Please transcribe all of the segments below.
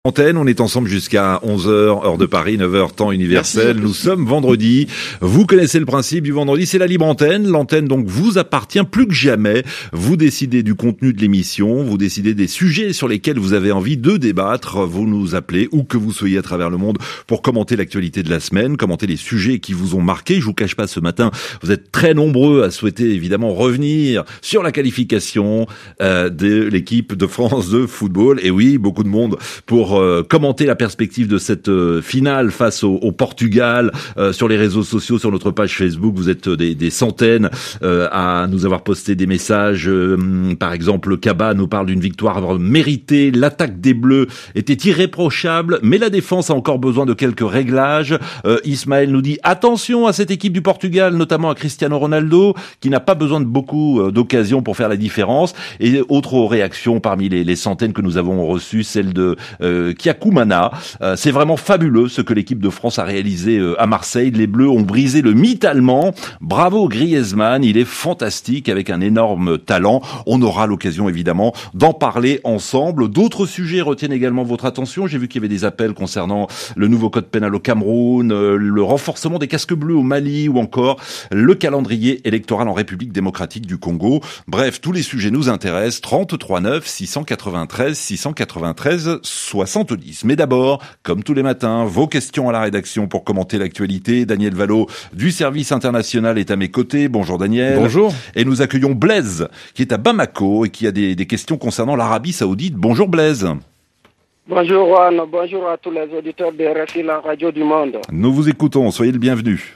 Antenne, on est ensemble jusqu'à 11h, heure de Paris, 9h, temps universel. Nous sommes vendredi. Vous connaissez le principe du vendredi, c'est la libre antenne. L'antenne, donc, vous appartient plus que jamais. Vous décidez du contenu de l'émission, vous décidez des sujets sur lesquels vous avez envie de débattre. Vous nous appelez, où que vous soyez à travers le monde, pour commenter l'actualité de la semaine, commenter les sujets qui vous ont marqué. Je vous cache pas, ce matin, vous êtes très nombreux à souhaiter, évidemment, revenir sur la qualification de l'équipe de France de football. Et oui, beaucoup de monde pour commenter la perspective de cette finale face au Portugal sur les réseaux sociaux, sur notre page Facebook. Vous êtes des centaines à nous avoir posté des messages. Par exemple, Kaba nous parle d'une victoire méritée. L'attaque des Bleus était irréprochable, mais la défense a encore besoin de quelques réglages. Ismaël nous dit attention à cette équipe du Portugal, notamment à Cristiano Ronaldo, qui n'a pas besoin de beaucoup d'occasions pour faire la différence. Et autre réaction parmi les centaines que nous avons reçues, celle de Kiakoumana. C'est vraiment fabuleux ce que l'équipe de France a réalisé à Marseille. Les Bleus ont brisé le mythe allemand. Bravo Griezmann, il est fantastique avec un énorme talent. On aura l'occasion évidemment d'en parler ensemble. D'autres sujets retiennent également votre attention. J'ai vu qu'il y avait des appels concernant le nouveau code pénal au Cameroun, le renforcement des casques bleus au Mali ou encore le calendrier électoral en République démocratique du Congo. Bref, tous les sujets nous intéressent. 33 9 693 693 70. Mais d'abord, comme tous les matins, vos questions à la rédaction pour commenter l'actualité. Daniel Vallot du service international est à mes côtés. Bonjour Daniel. Bonjour. Et nous accueillons Blaise qui est à Bamako et qui a des questions concernant l'Arabie Saoudite. Bonjour Blaise. Bonjour Juan, bonjour à tous les auditeurs de RFI, la radio du monde. Nous vous écoutons, soyez le bienvenu.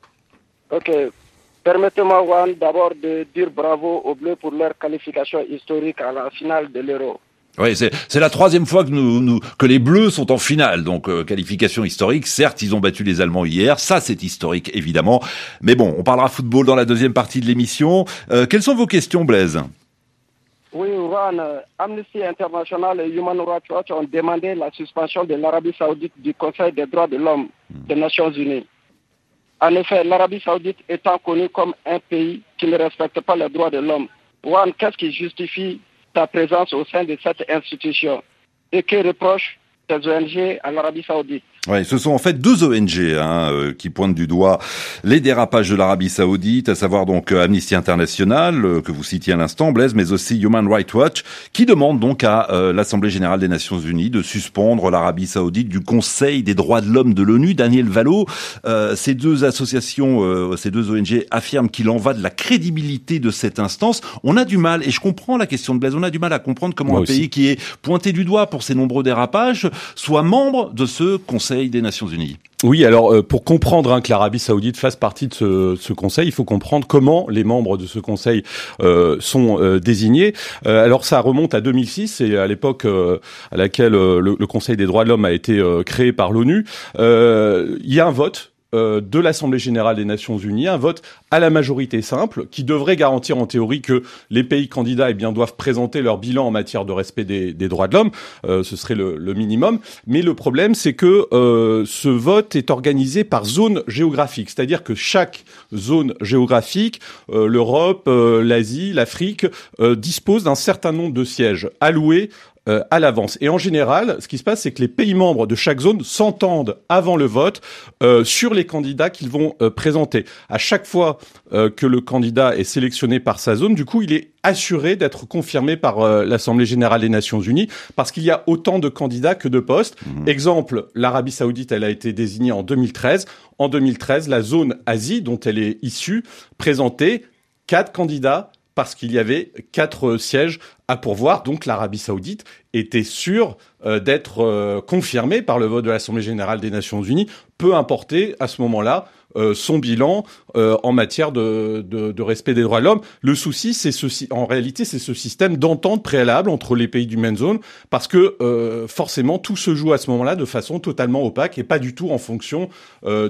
Ok. Permettez-moi Juan d'abord de dire bravo aux Bleus pour leur qualification historique à la finale de l'Euro. Oui, c'est la troisième fois que les Bleus sont en finale, donc qualification historique. Certes, ils ont battu les Allemands hier, ça c'est historique évidemment. Mais bon, on parlera football dans la deuxième partie de l'émission. Quelles sont vos questions, Blaise ? Oui, Juan, Amnesty International et Human Rights Watch ont demandé la suspension de l'Arabie Saoudite du Conseil des droits de l'homme des Nations Unies. En effet, l'Arabie Saoudite étant connue comme un pays qui ne respecte pas les droits de l'homme. Juan, qu'est-ce qui justifie ta présence au sein de cette institution et que reproche ces ONG à l'Arabie Saoudite? Ouais, ce sont en fait deux ONG qui pointent du doigt les dérapages de l'Arabie Saoudite, à savoir donc Amnesty International que vous citiez à l'instant, Blaise, mais aussi Human Rights Watch, qui demande donc à l'Assemblée générale des Nations Unies de suspendre l'Arabie Saoudite du Conseil des droits de l'homme de l'ONU. Daniel Vallot, ces deux associations, ces deux ONG affirment qu'il en va de la crédibilité de cette instance. On a du mal, et je comprends la question de Blaise, on a du mal à comprendre comment pays qui est pointé du doigt pour ses nombreux dérapages soit membre de ce Conseil des Nations Unies. Oui, alors pour comprendre que l'Arabie Saoudite fasse partie de ce conseil, il faut comprendre comment les membres de ce conseil sont désignés. Alors ça remonte à 2006, et à l'époque à laquelle le Conseil des droits de l'homme a été créé par l'ONU. Il y a un vote de l'Assemblée générale des Nations Unies, un vote à la majorité simple qui devrait garantir en théorie que les pays candidats doivent présenter leur bilan en matière de respect des droits de l'homme. Ce serait le minimum. Mais le problème, c'est que ce vote est organisé par zone géographique, c'est-à-dire que chaque zone géographique, l'Europe, l'Asie, l'Afrique, dispose d'un certain nombre de sièges alloués à l'avance. Et en général, ce qui se passe, c'est que les pays membres de chaque zone s'entendent avant le vote sur les candidats qu'ils vont présenter. À chaque fois que le candidat est sélectionné par sa zone, du coup, il est assuré d'être confirmé par l'Assemblée générale des Nations Unies, parce qu'il y a autant de candidats que de postes. Exemple, l'Arabie Saoudite, elle a été désignée en 2013. En 2013, la zone Asie, dont elle est issue, présentait 4 candidats, parce qu'il y avait 4 sièges à pourvoir. Donc l'Arabie Saoudite était sûre d'être confirmée par le vote de l'Assemblée générale des Nations Unies, peu importer à ce moment-là son bilan en matière de respect des droits de l'homme. Le souci, en réalité, c'est ce système d'entente préalable entre les pays du même zone, parce que forcément tout se joue à ce moment-là de façon totalement opaque et pas du tout en fonction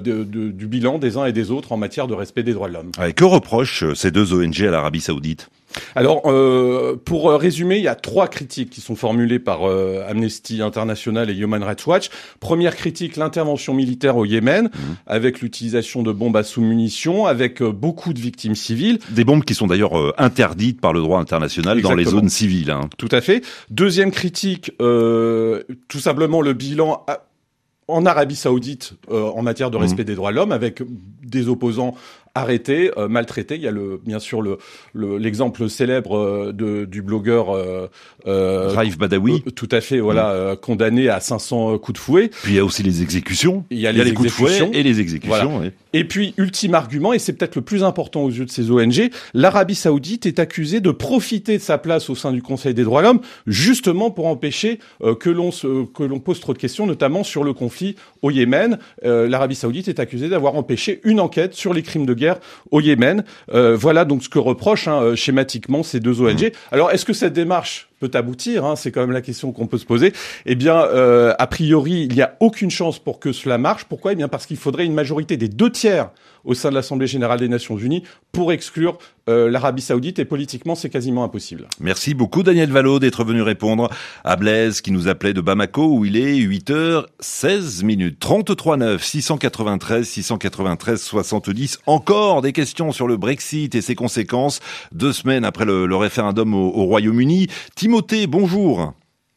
du bilan des uns et des autres en matière de respect des droits de l'homme. Que reprochent ces deux ONG à l'Arabie Saoudite ? Alors, pour résumer, il y a 3 critiques qui sont formulées par Amnesty International et Human Rights Watch. Première critique, l'intervention militaire au Yémen, avec l'utilisation de bombes à sous-munitions, avec beaucoup de victimes civiles. Des bombes qui sont d'ailleurs interdites par le droit international. Exactement. Dans les zones civiles. Tout à fait. Deuxième critique, tout simplement le bilan en Arabie Saoudite en matière de respect des droits de l'homme, avec des opposants arrêtés, maltraités. Il y a bien sûr l'exemple célèbre du blogueur Raif Badawi. Tout à fait, voilà, condamné à 500 coups de fouet. Puis il y a aussi les exécutions. Il y a les coups de fouet et les exécutions. Voilà. Oui. Et puis, ultime argument, et c'est peut-être le plus important aux yeux de ces ONG, l'Arabie Saoudite est accusée de profiter de sa place au sein du Conseil des droits de l'homme, justement pour empêcher que l'on pose trop de questions, notamment sur le conflit au Yémen. L'Arabie Saoudite est accusée d'avoir empêché une enquête sur les crimes de guerre au Yémen. Voilà donc ce que reprochent schématiquement ces 2 ONG. Alors, est-ce que cette démarche peut aboutir, c'est quand même la question qu'on peut se poser. Eh bien, a priori, il n'y a aucune chance pour que cela marche. Pourquoi ? Eh bien, parce qu'il faudrait une majorité des 2/3 au sein de l'Assemblée générale des Nations Unies pour exclure l'Arabie Saoudite, et politiquement, c'est quasiment impossible. Merci beaucoup, Daniel Valo, d'être venu répondre à Blaise, qui nous appelait de Bamako, où il est 8h16. 33 9 693 693 70. Encore des questions sur le Brexit et ses conséquences, 2 semaines après le référendum au Royaume-Uni. Timothée, bonjour.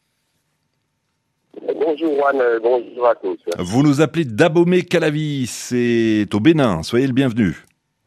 Bonjour Juan, bonjour à tous. Vous nous appelez d'Abomey Calavi, c'est au Bénin, soyez le bienvenu.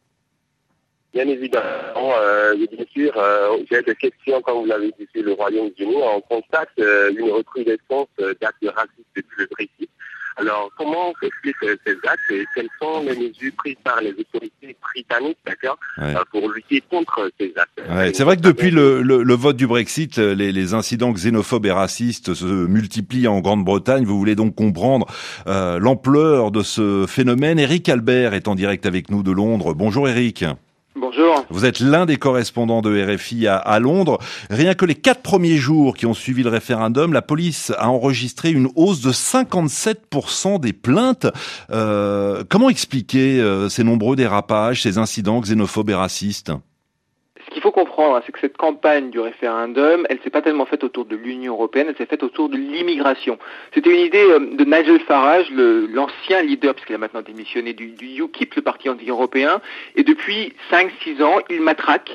Bien évidemment, bien sûr, j'ai des questions, comme vous l'avez dit, sur le Royaume-Uni. On constate une recrudescence d'actes racistes depuis le Brexit. Alors, comment s'expliquent ces actes et quelles sont les mesures prises par les autorités britanniques, pour lutter contre ces actes? Ouais, c'est vrai que depuis le vote du Brexit, les incidents xénophobes et racistes se multiplient en Grande-Bretagne. Vous voulez donc comprendre l'ampleur de ce phénomène. Eric Albert est en direct avec nous de Londres. Bonjour Eric. Bonjour. Vous êtes l'un des correspondants de RFI à Londres. Rien que les 4 premiers jours qui ont suivi le référendum, la police a enregistré une hausse de 57% des plaintes. Comment expliquer ces nombreux dérapages, ces incidents xénophobes et racistes ? Ce qu'il faut comprendre, c'est que cette campagne du référendum, elle s'est pas tellement faite autour de l'Union européenne, elle s'est faite autour de l'immigration. C'était une idée de Nigel Farage, l'ancien leader, puisqu'il a maintenant démissionné du UKIP, le parti anti-européen, et depuis 5-6 ans, il matraque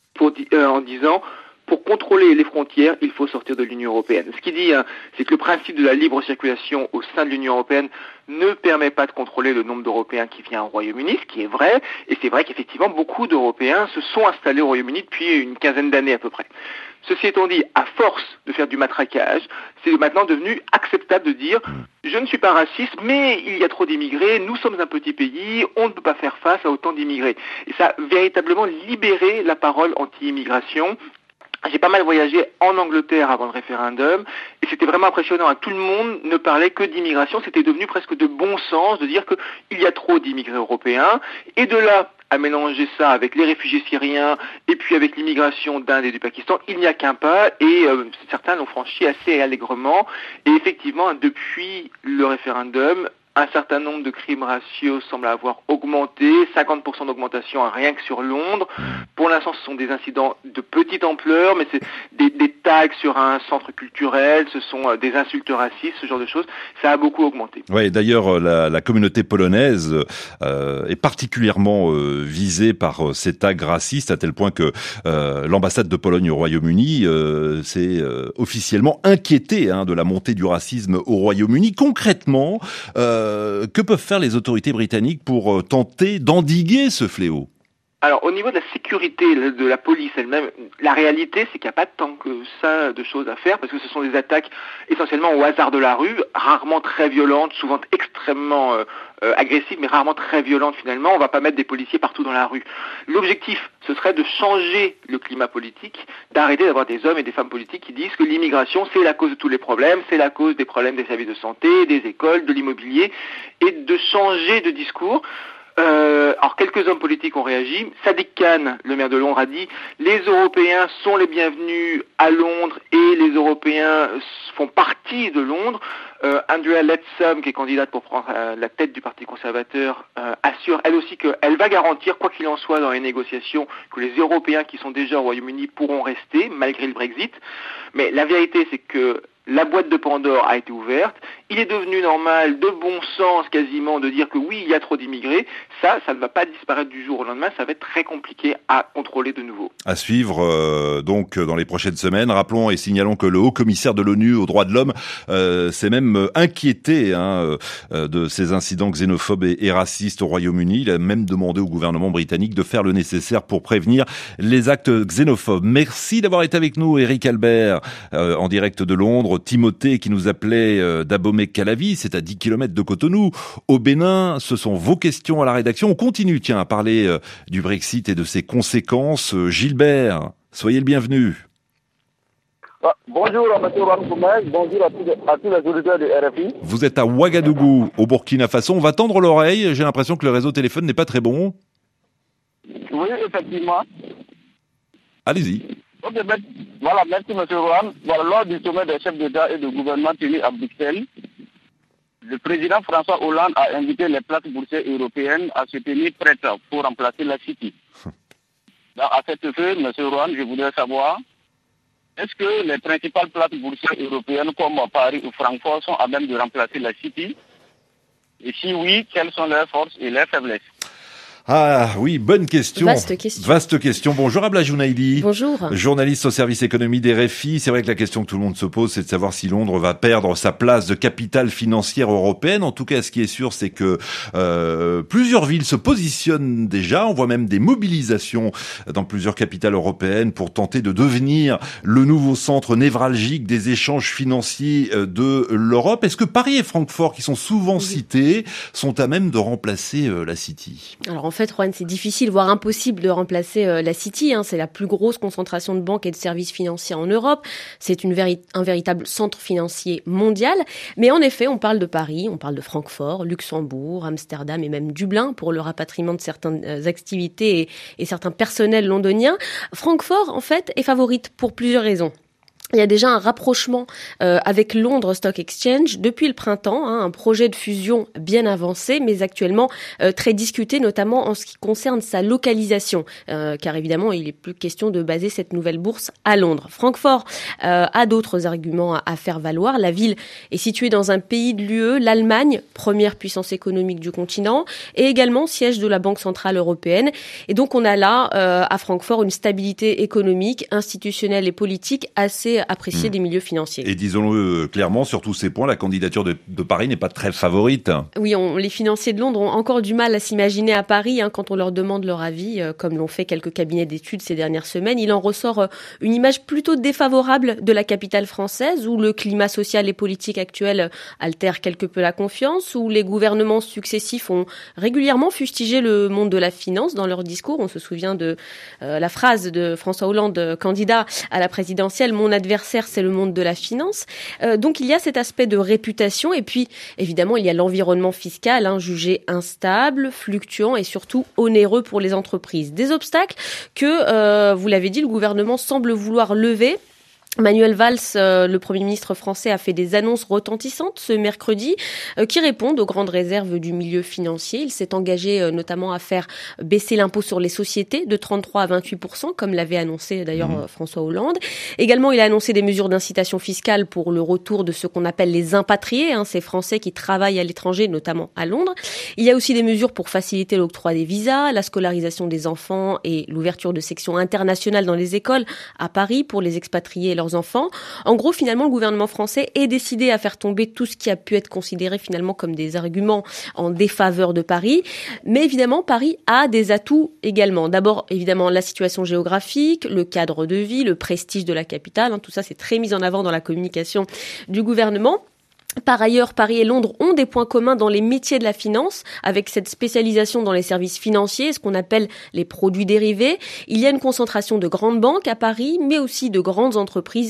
en disant: pour contrôler les frontières, il faut sortir de l'Union européenne. Ce qu'il dit, c'est que le principe de la libre circulation au sein de l'Union européenne ne permet pas de contrôler le nombre d'Européens qui viennent au Royaume-Uni, ce qui est vrai, et c'est vrai qu'effectivement, beaucoup d'Européens se sont installés au Royaume-Uni depuis une quinzaine d'années à peu près. Ceci étant dit, à force de faire du matraquage, c'est maintenant devenu acceptable de dire « je ne suis pas raciste, mais il y a trop d'immigrés, nous sommes un petit pays, on ne peut pas faire face à autant d'immigrés ». Et ça a véritablement libéré la parole anti-immigration. J'ai pas mal voyagé en Angleterre avant le référendum et c'était vraiment impressionnant. Tout le monde ne parlait que d'immigration. C'était devenu presque de bon sens de dire qu'il y a trop d'immigrés européens. Et de là à mélanger ça avec les réfugiés syriens et puis avec l'immigration d'Inde et du Pakistan, il n'y a qu'un pas et certains l'ont franchi assez allègrement. Et effectivement, depuis le référendum, un certain nombre de crimes raciaux semblent avoir augmenté, 50% d'augmentation rien que sur Londres. Pour l'instant, ce sont des incidents de petite ampleur, mais c'est des tags sur un centre culturel, ce sont des insultes racistes, ce genre de choses. Ça a beaucoup augmenté. Oui, d'ailleurs, la communauté polonaise est particulièrement visée par ces tags racistes, à tel point que l'ambassade de Pologne au Royaume-Uni s'est officiellement inquiétée de la montée du racisme au Royaume-Uni. Concrètement, que peuvent faire les autorités britanniques pour tenter d'endiguer ce fléau ? Alors, au niveau de la sécurité de la police elle-même, la réalité, c'est qu'il n'y a pas tant que ça de choses à faire, parce que ce sont des attaques essentiellement au hasard de la rue, rarement très violentes, souvent extrêmement agressives, mais rarement très violentes finalement. On ne va pas mettre des policiers partout dans la rue. L'objectif, ce serait de changer le climat politique, d'arrêter d'avoir des hommes et des femmes politiques qui disent que l'immigration, c'est la cause de tous les problèmes, c'est la cause des problèmes des services de santé, des écoles, de l'immobilier, et de changer de discours. Alors quelques hommes politiques ont réagi. Sadiq Khan, le maire de Londres, a dit « Les Européens sont les bienvenus à Londres et les Européens font partie de Londres ». Andrea Leadsom, qui est candidate pour prendre la tête du Parti conservateur, assure elle aussi qu'elle va garantir, quoi qu'il en soit dans les négociations, que les Européens qui sont déjà au Royaume-Uni pourront rester malgré le Brexit. Mais la vérité, c'est que la boîte de Pandore a été ouverte. Il est devenu normal, de bon sens quasiment, de dire que oui, il y a trop d'immigrés. Ça ne va pas disparaître du jour au lendemain. Ça va être très compliqué à contrôler de nouveau. À suivre donc dans les prochaines semaines. Rappelons et signalons que le haut-commissaire de l'ONU aux droits de l'homme s'est même inquiété de ces incidents xénophobes et racistes au Royaume-Uni. Il a même demandé au gouvernement britannique de faire le nécessaire pour prévenir les actes xénophobes. Merci d'avoir été avec nous, Eric Albert, en direct de Londres. Timothée qui nous appelait d'Abomey-Calavi, c'est à 10 km de Cotonou. Au Bénin, ce sont vos questions à la rédaction. On continue, à parler du Brexit et de ses conséquences. Gilbert, soyez le bienvenu. Bonjour à M. Ron Koumès, bonjour à tous les auditeurs de RFI. Vous êtes à Ouagadougou, au Burkina Faso. On va tendre l'oreille. J'ai l'impression que le réseau téléphone n'est pas très bon. Oui, effectivement. Allez-y. Ok, voilà, merci M. Rohan. Voilà, lors du sommet des chefs d'État et de gouvernement tenu à Bruxelles, le président François Hollande a invité les places boursières européennes à se tenir prêtes pour remplacer la City. À cette fin, M. Rohan, je voudrais savoir, est-ce que les principales places boursières européennes comme Paris ou Francfort sont à même de remplacer la City? Et si oui, quelles sont leurs forces et leurs faiblesses? Ah oui, bonne question. Vaste question. Bonjour Abla Jounaïdi. Bonjour. Journaliste au service économie des RFI. C'est vrai que la question que tout le monde se pose, c'est de savoir si Londres va perdre sa place de capitale financière européenne. En tout cas, ce qui est sûr, c'est que plusieurs villes se positionnent déjà. On voit même des mobilisations dans plusieurs capitales européennes pour tenter de devenir le nouveau centre névralgique des échanges financiers de l'Europe. Est-ce que Paris et Francfort, qui sont souvent cités, sont à même de remplacer la City? Alors en fait, Juan, c'est difficile, voire impossible de remplacer la City. C'est la plus grosse concentration de banques et de services financiers en Europe. C'est un véritable centre financier mondial. Mais en effet, on parle de Paris, on parle de Francfort, Luxembourg, Amsterdam et même Dublin pour le rapatriement de certaines activités et certains personnels londoniens. Francfort, en fait, est favorite pour plusieurs raisons. Il y a déjà un rapprochement avec Londres Stock Exchange depuis le printemps, un projet de fusion bien avancé, mais actuellement très discuté, notamment en ce qui concerne sa localisation, car évidemment, il est plus question de baser cette nouvelle bourse à Londres. Francfort a d'autres arguments à faire valoir. La ville est située dans un pays de l'UE, l'Allemagne, première puissance économique du continent, et également siège de la Banque centrale européenne. Et donc, on a là, à Francfort, une stabilité économique, institutionnelle et politique assez appréciée des milieux financiers. Et disons-le clairement, sur tous ces points, la candidature de Paris n'est pas très favorite. Oui, les financiers de Londres ont encore du mal à s'imaginer à Paris quand on leur demande leur avis, comme l'ont fait quelques cabinets d'études ces dernières semaines. Il en ressort une image plutôt défavorable de la capitale française, où le climat social et politique actuel altère quelque peu la confiance, où les gouvernements successifs ont régulièrement fustigé le monde de la finance dans leurs discours. On se souvient de la phrase de François Hollande, candidat à la présidentielle, « Mon adversaire, c'est le monde de la finance ». Donc il y a cet aspect de réputation et puis évidemment il y a l'environnement fiscal jugé instable, fluctuant et surtout onéreux pour les entreprises. Des obstacles que, vous l'avez dit, le gouvernement semble vouloir lever. Manuel Valls, le Premier ministre français, a fait des annonces retentissantes ce mercredi qui répondent aux grandes réserves du milieu financier. Il s'est engagé notamment à faire baisser l'impôt sur les sociétés de 33 à 28%, comme l'avait annoncé d'ailleurs François Hollande. Également, il a annoncé des mesures d'incitation fiscale pour le retour de ce qu'on appelle les impatriés, ces Français qui travaillent à l'étranger, notamment à Londres. Il y a aussi des mesures pour faciliter l'octroi des visas, la scolarisation des enfants et l'ouverture de sections internationales dans les écoles à Paris pour les expatriés et leurs enfants. En gros, finalement, le gouvernement français est décidé à faire tomber tout ce qui a pu être considéré finalement comme des arguments en défaveur de Paris. Mais évidemment, Paris a des atouts également. D'abord, évidemment, la situation géographique, le cadre de vie, le prestige de la capitale. Tout ça, c'est très mis en avant dans la communication du gouvernement. Par ailleurs, Paris et Londres ont des points communs dans les métiers de la finance, avec cette spécialisation dans les services financiers, ce qu'on appelle les produits dérivés. Il y a une concentration de grandes banques à Paris, mais aussi de grandes entreprises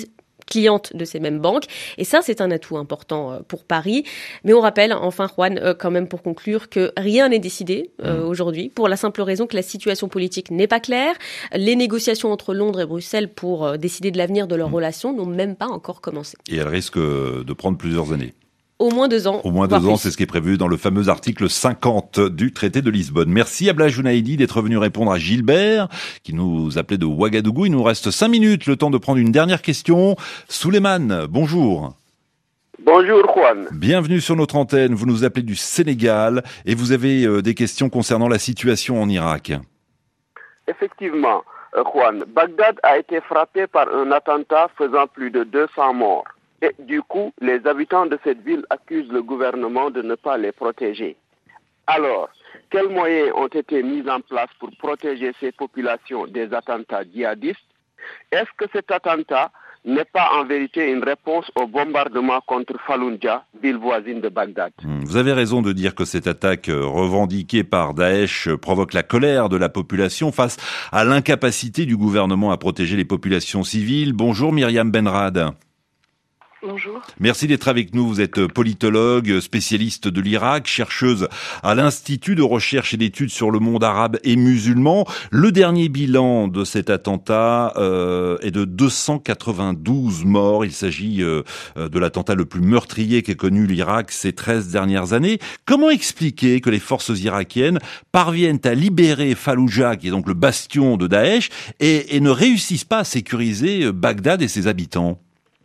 clientes de ces mêmes banques. Et ça, c'est un atout important pour Paris. Mais on rappelle, enfin Juan, quand même pour conclure, que rien n'est décidé aujourd'hui, pour la simple raison que la situation politique n'est pas claire. Les négociations entre Londres et Bruxelles pour décider de l'avenir de leurs relations n'ont même pas encore commencé. Et elle risque de prendre plusieurs années. Au moins 2 ans. Au moins 2 ans, c'est ce qui est prévu dans le fameux article 50 du traité de Lisbonne. Merci Abla Jounaidi d'être venu répondre à Gilbert, qui nous appelait de Ouagadougou. Il nous reste 5 minutes, le temps de prendre une dernière question. Souleymane, bonjour. Bonjour Juan. Bienvenue sur notre antenne. Vous nous appelez du Sénégal et vous avez des questions concernant la situation en Irak. Effectivement, Juan, Bagdad a été frappé par un attentat faisant plus de 200 morts. Et du coup, les habitants de cette ville accusent le gouvernement de ne pas les protéger. Alors, quels moyens ont été mis en place pour protéger ces populations des attentats djihadistes? Est-ce que cet attentat n'est pas en vérité une réponse au bombardement contre Fallujah, ville voisine de Bagdad? Vous avez raison de dire que cette attaque revendiquée par Daesh provoque la colère de la population face à l'incapacité du gouvernement à protéger les populations civiles. Bonjour Myriam Benrad. Bonjour. Merci d'être avec nous. Vous êtes politologue, spécialiste de l'Irak, chercheuse à l'Institut de recherche et d'études sur le monde arabe et musulman. Le dernier bilan de cet attentat est de 292 morts. Il s'agit de l'attentat le plus meurtrier qu'ait connu l'Irak ces 13 dernières années. Comment expliquer que les forces irakiennes parviennent à libérer Fallujah, qui est donc le bastion de Daesh, et ne réussissent pas à sécuriser Bagdad et ses habitants?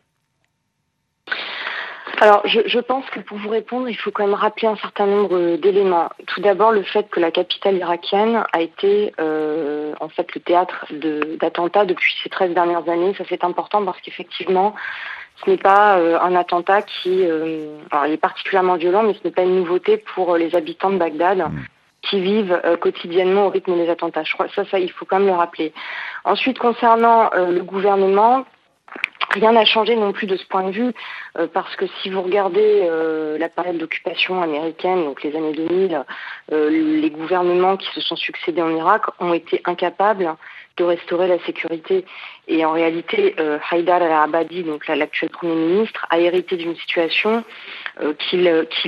Alors, je pense que pour vous répondre, il faut quand même rappeler un certain nombre d'éléments. Tout d'abord, le fait que la capitale irakienne a été en fait le théâtre d'attentats depuis ces 13 dernières années. Ça, c'est important parce qu'effectivement, ce n'est pas un attentat qui... alors, il est particulièrement violent, mais ce n'est pas une nouveauté pour les habitants de Bagdad qui vivent quotidiennement au rythme des attentats. Je crois ça, il faut quand même le rappeler. Ensuite, concernant le gouvernement... Rien n'a changé non plus de ce point de vue, parce que si vous regardez la période d'occupation américaine, donc les années 2000, les gouvernements qui se sont succédés en Irak ont été incapables de restaurer la sécurité. Et en réalité, Haïdar al-Abadi, donc l'actuel Premier ministre, a hérité d'une situation qu'il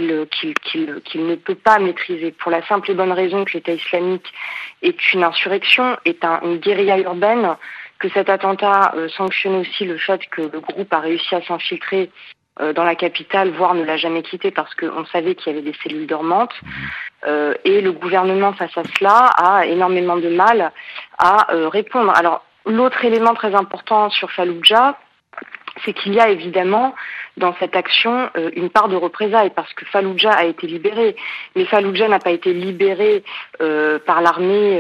ne peut pas maîtriser, pour la simple et bonne raison que l'État islamique est une insurrection, est une guérilla urbaine, que cet attentat sanctionne aussi le fait que le groupe a réussi à s'infiltrer dans la capitale, voire ne l'a jamais quitté parce qu'on savait qu'il y avait des cellules dormantes. Et le gouvernement, face à cela, a énormément de mal à répondre. Alors, l'autre élément très important sur Fallujah, c'est qu'il y a évidemment dans cette action une part de représailles, parce que Fallujah a été libéré, mais Fallujah n'a pas été libéré par l'armée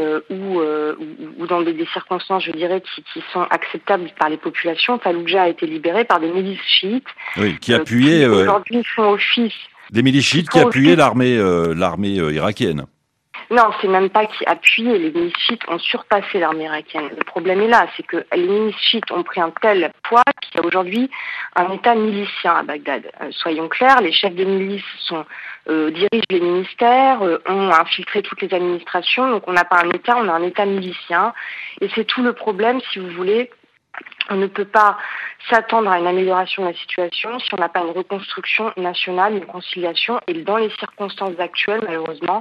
ou dans des circonstances, je dirais, qui sont acceptables par les populations. Fallujah a été libéré par des milices chiites, qui appuyaient aujourd'hui font office. Des milices chiites qui appuyaient l'armée irakienne. Non, c'est même pas qui appuyaient. Les milices chiites ont surpassé l'armée irakienne. Le problème est là, c'est que les milices chiites ont pris un tel poids qu'il y a aujourd'hui un État milicien à Bagdad. Soyons clairs, les chefs de milice dirigent les ministères, ont infiltré toutes les administrations. Donc on n'a pas un État, on a un État milicien. Et c'est tout le problème, si vous voulez. On ne peut pas s'attendre à une amélioration de la situation si on n'a pas une reconstruction nationale, une conciliation. Et dans les circonstances actuelles, malheureusement,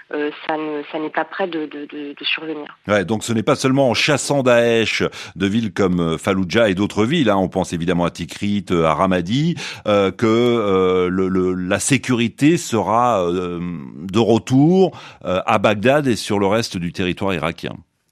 ça n'est pas prêt de survenir. Ouais, donc ce n'est pas seulement en chassant Daesh de villes comme Fallujah et d'autres villes, on pense évidemment à Tikrit, à Ramadi, que la sécurité sera de retour à Bagdad et sur le reste du territoire irakien.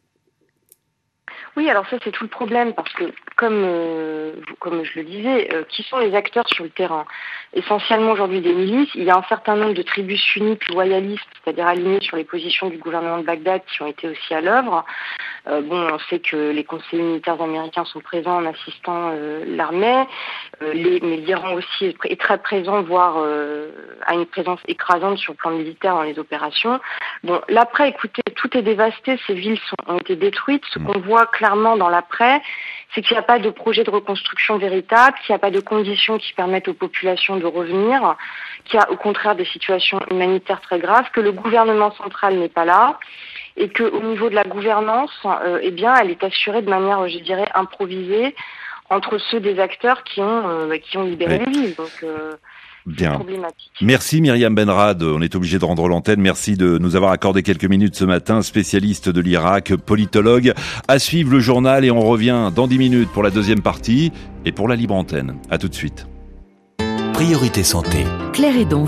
Oui, alors ça c'est tout le problème, parce que comme je le disais, qui sont les acteurs sur le terrain? Essentiellement aujourd'hui des milices. Il y a un certain nombre de tribus sunnites loyalistes, c'est-à-dire alignées sur les positions du gouvernement de Bagdad, qui ont été aussi à l'œuvre. On sait que les conseillers militaires américains sont présents en assistant l'armée, mais l'Iran aussi est très présent, voire a une présence écrasante sur le plan militaire dans les opérations. Bon, l'après, écoutez, tout est dévasté, ces villes ont été détruites. Ce qu'on voit clairement dans l'après, c'est qu'il n'y a pas de projet de reconstruction véritable, qu'il n'y a pas de conditions qui permettent aux populations de revenir, qu'il y a au contraire des situations humanitaires très graves, que le gouvernement central n'est pas là, et qu'au niveau de la gouvernance, elle est assurée de manière, je dirais, improvisée, entre ceux des acteurs qui ont libéré la ville. Donc, bien. C'est problématique. Merci Myriam Benrad, on est obligé de rendre l'antenne. Merci de nous avoir accordé quelques minutes ce matin, spécialiste de l'Irak, politologue. À suivre le journal et on revient dans 10 minutes pour la deuxième partie et pour la libre antenne. À tout de suite. Priorité santé. Claire Hédon